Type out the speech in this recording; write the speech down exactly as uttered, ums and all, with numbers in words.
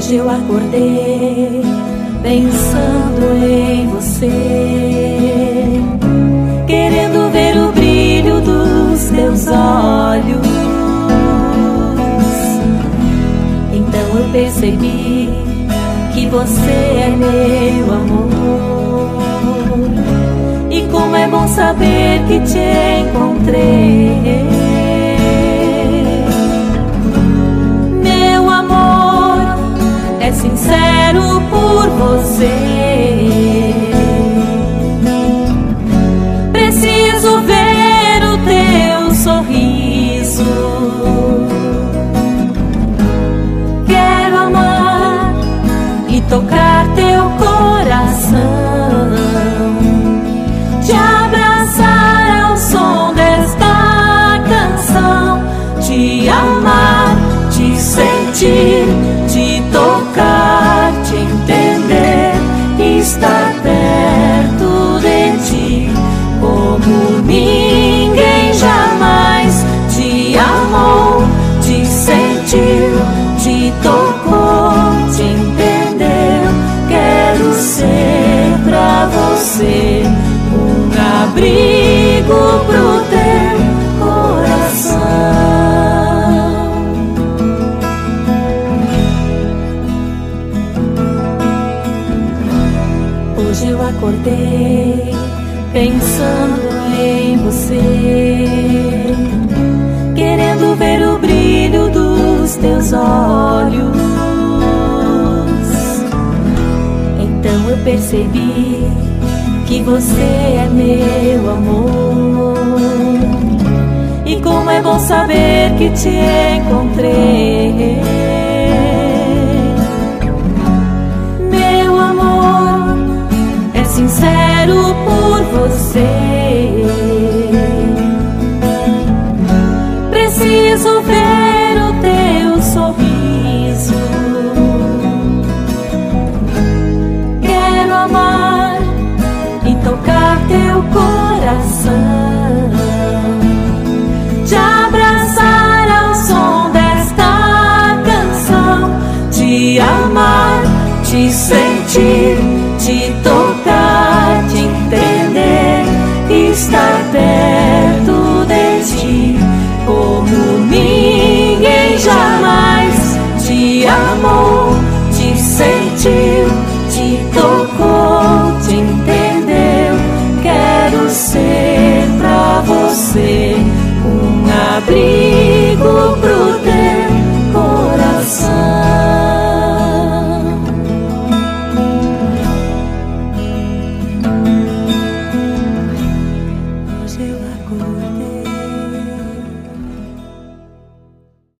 Hoje eu acordei pensando em você, querendo ver o brilho dos teus olhos. Então eu percebi que você é meu amor, e como é bom saber que te encontrei. Meu amor é sincero por você. Preciso ver o teu sorriso. Quero amar e tocar teu coração, te abraçar ao som desta canção, te amar, te sentir, te tocar, te entender, estar perto de ti como ninguém jamais te amou, te sentiu, te tocou, te entendeu. Quero ser pra você um abrigo pro teu coração. Hoje eu acordei pensando em você, querendo ver o brilho dos teus olhos. Então eu percebi que você é meu amor, e como é bom saber que te encontrei. Meu amor é sincero por você. Preciso ver o teu sorriso. Quero amar e tocar teu coração, te abraçar ao som desta canção, te amar, te sentir, te tocar, te entender, estar perto de ti como ninguém jamais te amou, te sentiu, te tocou, te entendeu. Quero ser pra você um abrigo